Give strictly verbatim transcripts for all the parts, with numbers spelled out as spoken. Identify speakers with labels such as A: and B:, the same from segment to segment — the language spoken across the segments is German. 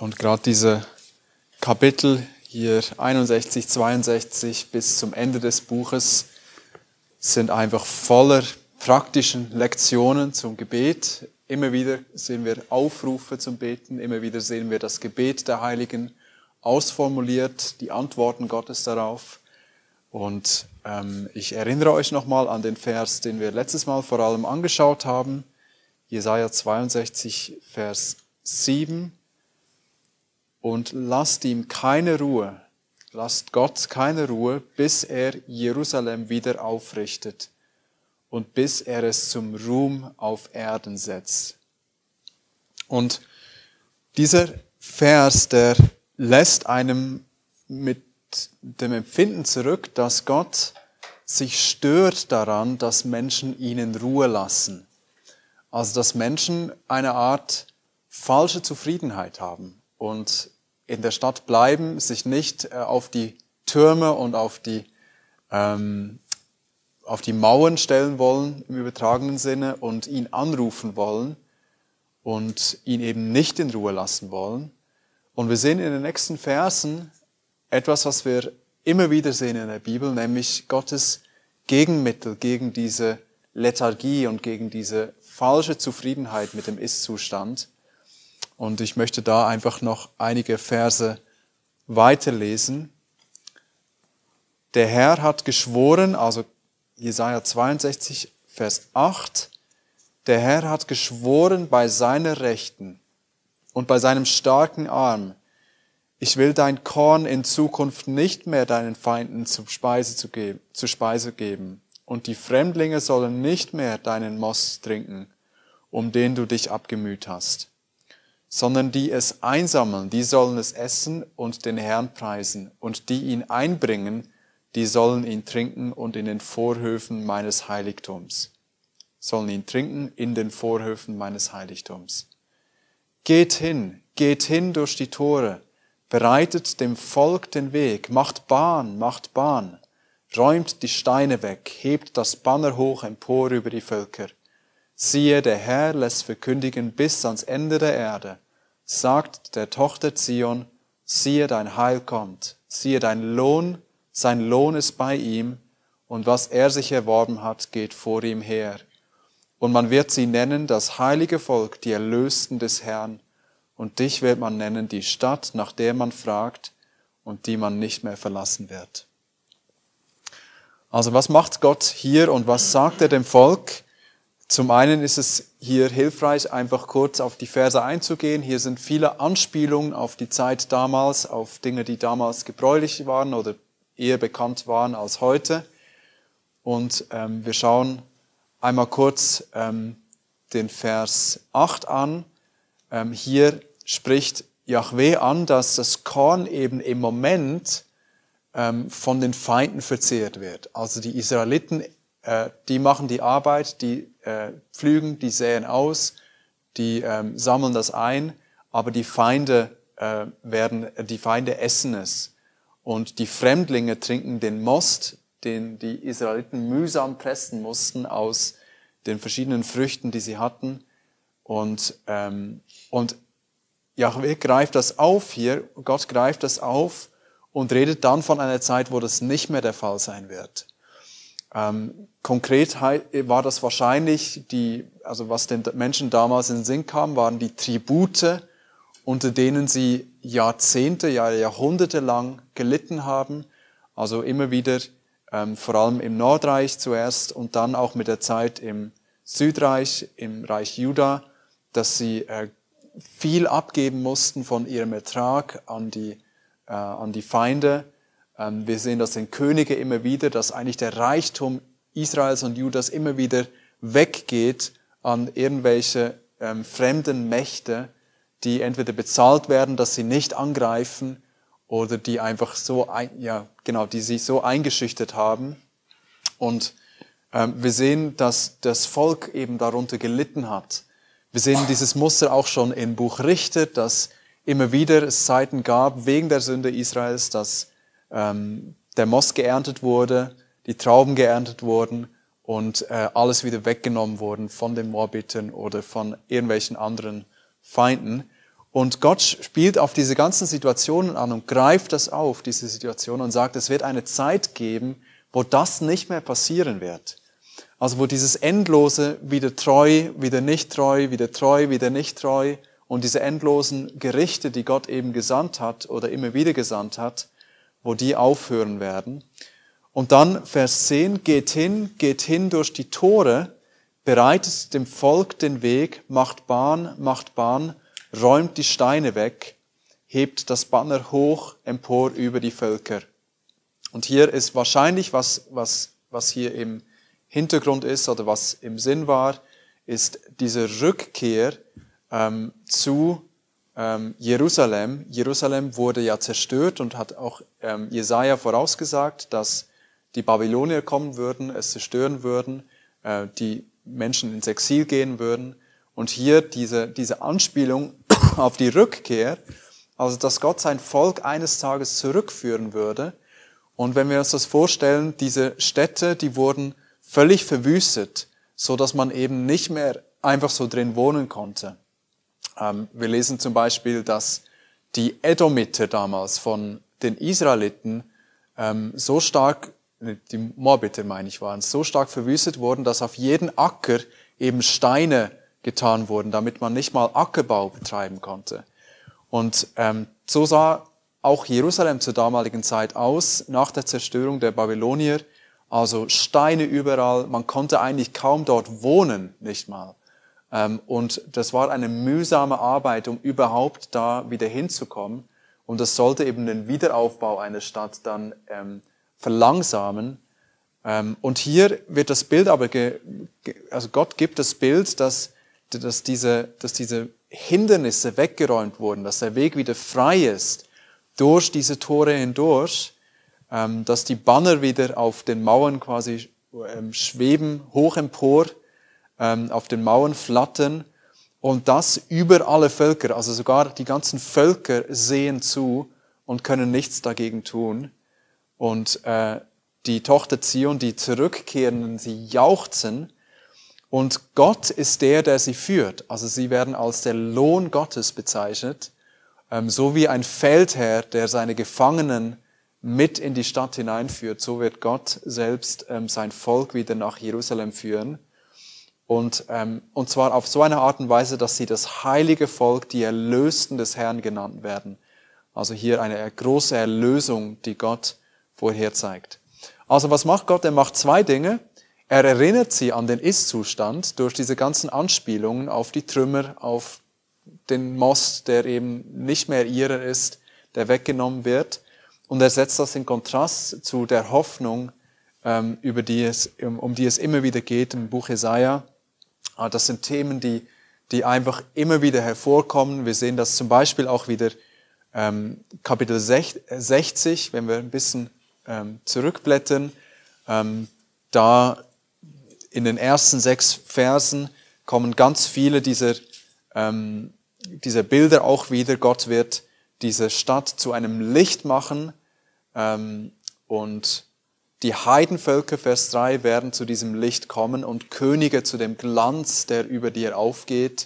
A: Und gerade diese Kapitel hier einundsechzig, zweiundsechzig bis zum Ende des Buches sind einfach voller praktischen Lektionen zum Gebet. Immer wieder sehen wir Aufrufe zum Beten, immer wieder sehen wir das Gebet der Heiligen ausformuliert, die Antworten Gottes darauf. Und ähm, ich erinnere euch nochmal an den Vers, den wir letztes Mal vor allem angeschaut haben, Jesaja zweiundsechzig, Vers sieben. Und lasst ihm keine Ruhe, lasst Gott keine Ruhe, bis er Jerusalem wieder aufrichtet und bis er es zum Ruhm auf Erden setzt. Und dieser Vers, der lässt einem mit dem Empfinden zurück, dass Gott sich stört daran, dass Menschen ihn in Ruhe lassen. Also dass Menschen eine Art falsche Zufriedenheit haben und in der Stadt bleiben, sich nicht auf die Türme und auf die, ähm, auf die Mauern stellen wollen im übertragenen Sinne und ihn anrufen wollen und ihn eben nicht in Ruhe lassen wollen. Und wir sehen in den nächsten Versen etwas, was wir immer wieder sehen in der Bibel, nämlich Gottes Gegenmittel gegen diese Lethargie und gegen diese falsche Zufriedenheit mit dem Ist-Zustand. Und ich möchte da einfach noch einige Verse weiterlesen. Der Herr hat geschworen, also Jesaja zweiundsechzig, Vers acht, der Herr hat geschworen bei seiner Rechten und bei seinem starken Arm, ich will dein Korn in Zukunft nicht mehr deinen Feinden zur Speise, zu geben, zur Speise geben, und die Fremdlinge sollen nicht mehr deinen Most trinken, um den du dich abgemüht hast, sondern die es einsammeln, die sollen es essen und den Herrn preisen, und die ihn einbringen, die sollen ihn trinken und in den Vorhöfen meines Heiligtums. Sollen ihn trinken in den Vorhöfen meines Heiligtums. Geht hin, geht hin durch die Tore, bereitet dem Volk den Weg, macht Bahn, macht Bahn, räumt die Steine weg, hebt das Banner hoch empor über die Völker. Siehe, der Herr lässt verkündigen bis ans Ende der Erde, sagt der Tochter Zion, siehe, dein Heil kommt, siehe, dein Lohn, sein Lohn ist bei ihm, und was er sich erworben hat, geht vor ihm her. Und man wird sie nennen, das heilige Volk, die Erlösten des Herrn, und dich wird man nennen, die Stadt, nach der man fragt und die man nicht mehr verlassen wird. Also was macht Gott hier und was sagt er dem Volk? Zum einen ist es hier hilfreich, einfach kurz auf die Verse einzugehen. Hier sind viele Anspielungen auf die Zeit damals, auf Dinge, die damals gebräuchlich waren oder eher bekannt waren als heute. Und ähm, wir schauen einmal kurz ähm, den Vers acht an. Ähm, hier spricht Jahwe an, dass das Korn eben im Moment ähm, von den Feinden verzehrt wird. Also die Israeliten, äh, die machen die Arbeit, die äh, pflügen, die säen aus, die ähm, sammeln das ein, aber die Feinde äh, werden, die Feinde essen es. Und die Fremdlinge trinken den Most, den die Israeliten mühsam pressen mussten aus den verschiedenen Früchten, die sie hatten. Und, ähm, und Jahwe greift das auf hier, Gott greift das auf und redet dann von einer Zeit, wo das nicht mehr der Fall sein wird. Ähm, konkret war das wahrscheinlich die, also was den Menschen damals in den Sinn kam, waren die Tribute, unter denen sie Jahrzehnte, ja Jahrhunderte lang gelitten haben. Also immer wieder, ähm, vor allem im Nordreich zuerst und dann auch mit der Zeit im Südreich, im Reich Juda, dass sie äh, viel abgeben mussten von ihrem Ertrag an die, äh, an die Feinde. Ähm, wir sehen das in Könige immer wieder, dass eigentlich der Reichtum Israels und Judas immer wieder weggeht an irgendwelche ähm, fremden Mächte, die entweder bezahlt werden, dass sie nicht angreifen oder die einfach so, ein, ja, genau, die sich so eingeschüchtert haben. Und ähm, wir sehen, dass das Volk eben darunter gelitten hat. Wir sehen dieses Muster auch schon im Buch Richter, dass immer wieder es Zeiten gab, wegen der Sünde Israels, dass ähm, der Most geerntet wurde, die Trauben geerntet wurden und äh, alles wieder weggenommen wurden von den Moabiten oder von irgendwelchen anderen Feinden. Und Gott spielt auf diese ganzen Situationen an und greift das auf, diese Situation, und sagt, es wird eine Zeit geben, wo das nicht mehr passieren wird. Also wo dieses endlose wieder treu, wieder nicht treu, wieder treu, wieder nicht treu und diese endlosen Gerichte, die Gott eben gesandt hat oder immer wieder gesandt hat, wo die aufhören werden. Und dann Vers zehn, geht hin, geht hin durch die Tore, bereitet dem Volk den Weg, macht Bahn, macht Bahn, räumt die Steine weg, hebt das Banner hoch empor über die Völker. Und hier ist wahrscheinlich, was, was, was hier im Hintergrund ist oder was im Sinn war, ist diese Rückkehr ähm, zu ähm, Jerusalem. Jerusalem wurde ja zerstört und hat auch ähm, Jesaja vorausgesagt, dass die Babylonier kommen würden, es zerstören würden, äh, die Menschen ins Exil gehen würden. Und hier diese, diese Anspielung auf die Rückkehr, also dass Gott sein Volk eines Tages zurückführen würde. Und wenn wir uns das vorstellen, diese Städte, die wurden völlig verwüstet, so dass man eben nicht mehr einfach so drin wohnen konnte. Ähm, wir lesen zum Beispiel, dass die Edomiter damals von den Israeliten ähm, so stark, die Moabiter meine ich waren, so stark verwüstet wurden, dass auf jeden Acker eben Steine getan wurden, damit man nicht mal Ackerbau betreiben konnte. Und ähm, so sah auch Jerusalem zur damaligen Zeit aus, nach der Zerstörung der Babylonier. Also Steine überall, man konnte eigentlich kaum dort wohnen, nicht mal. Ähm, und das war eine mühsame Arbeit, um überhaupt da wieder hinzukommen. Und das sollte eben den Wiederaufbau einer Stadt dann ähm, verlangsamen. Ähm, und hier wird das Bild aber, ge, ge, also Gott gibt das Bild, dass, dass, diese, dass diese Hindernisse weggeräumt wurden, dass der Weg wieder frei ist durch diese Tore hindurch, ähm, dass die Banner wieder auf den Mauern quasi ähm, schweben, hoch empor, ähm, auf den Mauern flattern und das über alle Völker, also sogar die ganzen Völker sehen zu und können nichts dagegen tun. Und äh, die Tochter Zion, die Zurückkehrenden, sie jauchzen. Und Gott ist der, der sie führt. Also sie werden als der Lohn Gottes bezeichnet, ähm, so wie ein Feldherr, der seine Gefangenen mit in die Stadt hineinführt. So wird Gott selbst ähm, sein Volk wieder nach Jerusalem führen. Und, ähm, und zwar auf so eine Art und Weise, dass sie das heilige Volk, die Erlösten des Herrn genannt werden. Also hier eine große Erlösung, die Gott vorher zeigt. Also was macht Gott? Er macht zwei Dinge. Er erinnert sie an den Ist-Zustand durch diese ganzen Anspielungen auf die Trümmer, auf den Most, der eben nicht mehr ihrer ist, der weggenommen wird. Und er setzt das in Kontrast zu der Hoffnung, ähm, über die es, um, um die es immer wieder geht im Buch Jesaja. Das sind Themen, die, die einfach immer wieder hervorkommen. Wir sehen das zum Beispiel auch wieder ähm, Kapitel sechzig, wenn wir ein bisschen ähm, zurückblättern. Ähm, da in den ersten sechs Versen kommen ganz viele dieser, ähm, dieser Bilder auch wieder. Gott wird diese Stadt zu einem Licht machen ähm, und die Heidenvölker, Vers drei, werden zu diesem Licht kommen und Könige zu dem Glanz, der über dir aufgeht.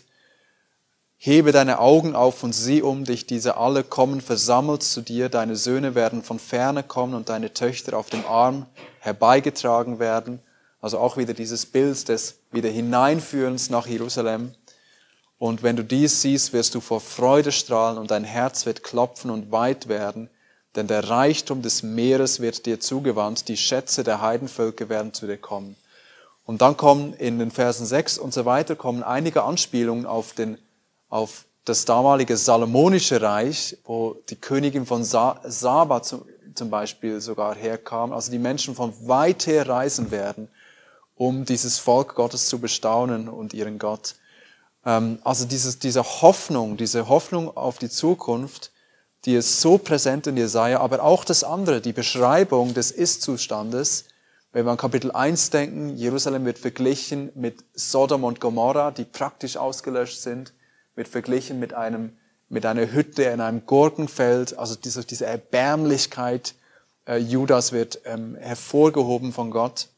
A: Hebe deine Augen auf und sieh um dich, diese alle kommen versammelt zu dir. Deine Söhne werden von ferne kommen und deine Töchter auf dem Arm herbeigetragen werden. Also auch wieder dieses Bild des wieder Hineinführens nach Jerusalem. Und wenn du dies siehst, wirst du vor Freude strahlen und dein Herz wird klopfen und weit werden. Denn der Reichtum des Meeres wird dir zugewandt, die Schätze der Heidenvölker werden zu dir kommen. Und dann kommen in den Versen sechs und so weiter kommen einige Anspielungen auf, den, auf das damalige Salomonische Reich, wo die Königin von Sa- Saba zum, zum Beispiel sogar herkam. Also die Menschen von weit her reisen werden, um dieses Volk Gottes zu bestaunen und ihren Gott. Ähm, also dieses, diese Hoffnung, diese Hoffnung auf die Zukunft, die ist so präsent in Jesaja, aber auch das andere, die Beschreibung des Ist-Zustandes. Wenn wir an Kapitel eins denken, Jerusalem wird verglichen mit Sodom und Gomorra, die praktisch ausgelöscht sind, wird verglichen mit einem, mit einer Hütte in einem Gurkenfeld, also diese, diese Erbärmlichkeit äh, Judas wird ähm, hervorgehoben von Gott.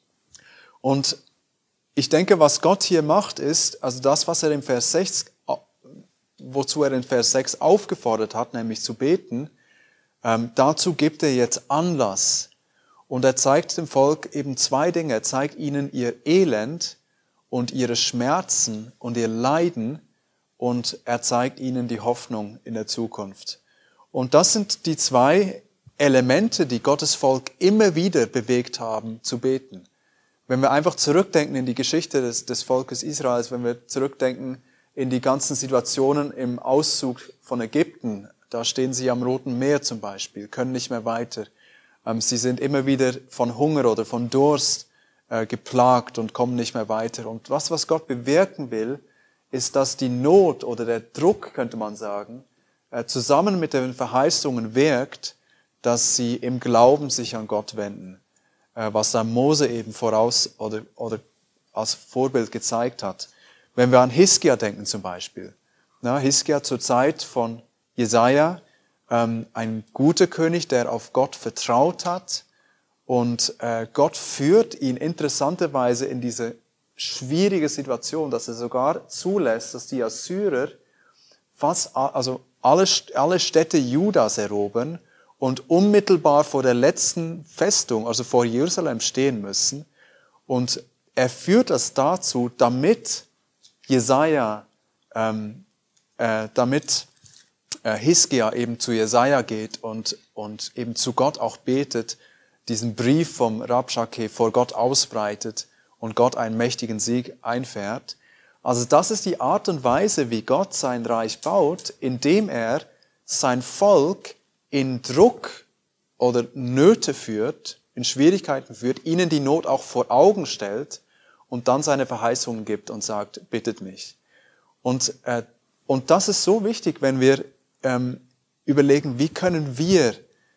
A: Und ich denke, was Gott hier macht, ist, also das, was er im Vers sechs wozu er in Vers sechs aufgefordert hat, nämlich zu beten, ähm, dazu gibt er jetzt Anlass. Und er zeigt dem Volk eben zwei Dinge. Er zeigt ihnen ihr Elend und ihre Schmerzen und ihr Leiden und er zeigt ihnen die Hoffnung in der Zukunft. Und das sind die zwei Elemente, die Gottes Volk immer wieder bewegt haben, zu beten. Wenn wir einfach zurückdenken in die Geschichte des, des Volkes Israels, wenn wir zurückdenken in die ganzen Situationen im Auszug von Ägypten, da stehen sie am Roten Meer zum Beispiel, können nicht mehr weiter. Sie sind immer wieder von Hunger oder von Durst äh, geplagt und kommen nicht mehr weiter. Und was, was Gott bewirken will, ist, dass die Not oder der Druck, könnte man sagen, äh, zusammen mit den Verheißungen wirkt, dass sie im Glauben sich an Gott wenden. Äh, was da Mose eben voraus oder, oder als Vorbild gezeigt hat. Wenn wir an Hiskia denken zum Beispiel. Na, Hiskia zur Zeit von Jesaja, ein guter König, der auf Gott vertraut hat und äh, Gott führt ihn interessanterweise in diese schwierige Situation, dass er sogar zulässt, dass die Assyrer fast also alle, alle Städte Judas erobern und unmittelbar vor der letzten Festung, also vor Jerusalem stehen müssen. Und er führt das dazu, damit Jesaja, ähm, äh, damit Hiskia eben zu Jesaja geht und, und eben zu Gott auch betet, diesen Brief vom Rabschakeh vor Gott ausbreitet und Gott einen mächtigen Sieg einfährt. Also das ist die Art und Weise, wie Gott sein Reich baut, indem er sein Volk in Druck oder Nöte führt, in Schwierigkeiten führt, ihnen die Not auch vor Augen stellt und dann seine Verheißungen gibt und sagt, bittet mich. Und, äh, und das ist so wichtig, wenn wir ähm, überlegen, wie können wir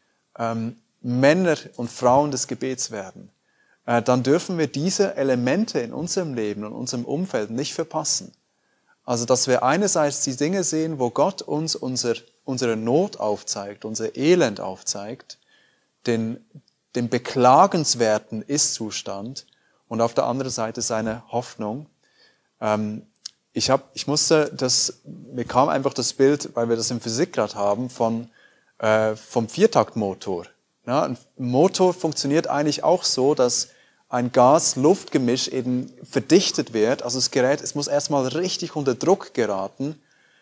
A: ähm, Männer und Frauen des Gebets werden. Äh, dann dürfen wir diese Elemente in unserem Leben und unserem Umfeld nicht verpassen. Also, dass wir einerseits die Dinge sehen, wo Gott uns unser, unsere Not aufzeigt, unser Elend aufzeigt, den, den beklagenswerten Ist-Zustand und auf der anderen Seite seine Hoffnung. Ähm, ich, hab, ich musste das, mir kam einfach das Bild, weil wir das im Physikgrad haben, von, äh, vom Viertaktmotor. Ja, ein Motor funktioniert eigentlich auch so, dass ein Gas-Luft-Gemisch eben verdichtet wird. Also das Gerät, es muss erstmal richtig unter Druck geraten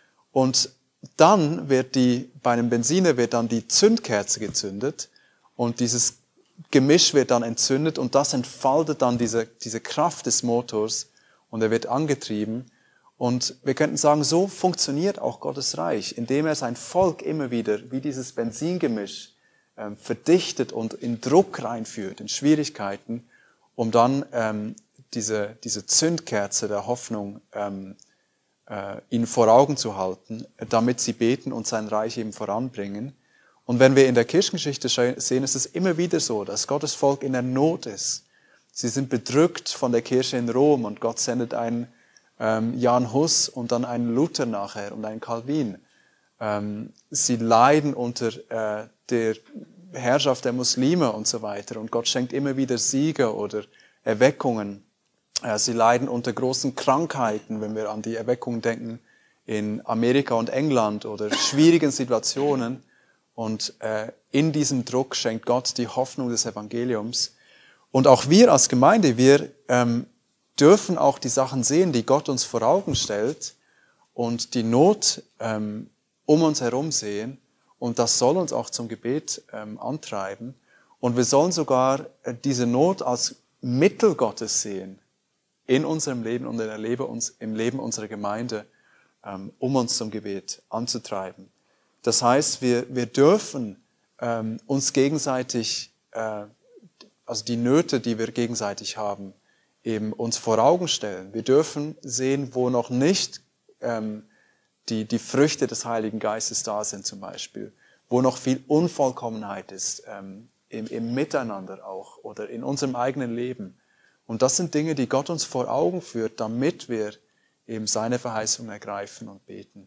A: und dann wird die, bei einem Benziner wird dann die Zündkerze gezündet und dieses Gemisch wird dann entzündet und das entfaltet dann diese, diese Kraft des Motors und er wird angetrieben. Und wir könnten sagen, so funktioniert auch Gottes Reich, indem er sein Volk immer wieder, wie dieses Benzingemisch, ähm, verdichtet und in Druck reinführt, in Schwierigkeiten, um dann ähm, diese, diese Zündkerze der Hoffnung ähm, äh, ihnen vor Augen zu halten, damit sie beten und sein Reich eben voranbringen. Und wenn wir in der Kirchengeschichte sehen, ist es immer wieder so, dass Gottes Volk in der Not ist. Sie sind bedrückt von der Kirche in Rom und Gott sendet einen ähm, Jan Hus und dann einen Luther nachher und einen Calvin. Ähm, sie leiden unter äh, der Herrschaft der Muslime und so weiter und Gott schenkt immer wieder Siege oder Erweckungen. Äh, sie leiden unter großen Krankheiten, wenn wir an die Erweckungen denken in Amerika und England oder schwierigen Situationen. Und äh, in diesem Druck schenkt Gott die Hoffnung des Evangeliums. Und auch wir als Gemeinde, wir ähm, dürfen auch die Sachen sehen, die Gott uns vor Augen stellt und die Not ähm, um uns herum sehen. Und das soll uns auch zum Gebet ähm, antreiben. Und wir sollen sogar äh, diese Not als Mittel Gottes sehen in unserem Leben und in der Lebe uns, im Leben unserer Gemeinde, ähm, um uns zum Gebet anzutreiben. Das heißt, wir, wir dürfen ähm, uns gegenseitig, äh, also die Nöte, die wir gegenseitig haben, eben uns vor Augen stellen. Wir dürfen sehen, wo noch nicht ähm, die, die Früchte des Heiligen Geistes da sind zum Beispiel, wo noch viel Unvollkommenheit ist, ähm, im, im Miteinander auch oder in unserem eigenen Leben. Und das sind Dinge, die Gott uns vor Augen führt, damit wir eben seine Verheißung ergreifen und beten.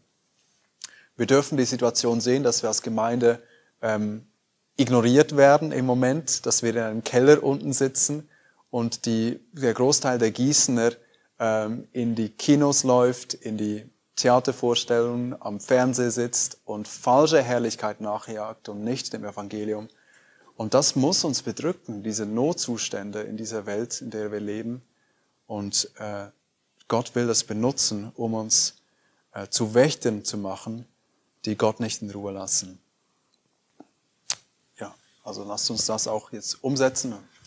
A: Wir dürfen die Situation sehen, dass wir als Gemeinde ähm, ignoriert werden im Moment, dass wir in einem Keller unten sitzen und die, der Großteil der Gießener ähm, in die Kinos läuft, in die Theatervorstellungen am Fernseher sitzt und falsche Herrlichkeit nachjagt und nicht dem Evangelium. Und das muss uns bedrücken, diese Notzustände in dieser Welt, in der wir leben. Und äh, Gott will das benutzen, um uns äh, zu Wächtern zu machen, die Gott nicht in Ruhe lassen. Ja, also lasst uns das auch jetzt umsetzen.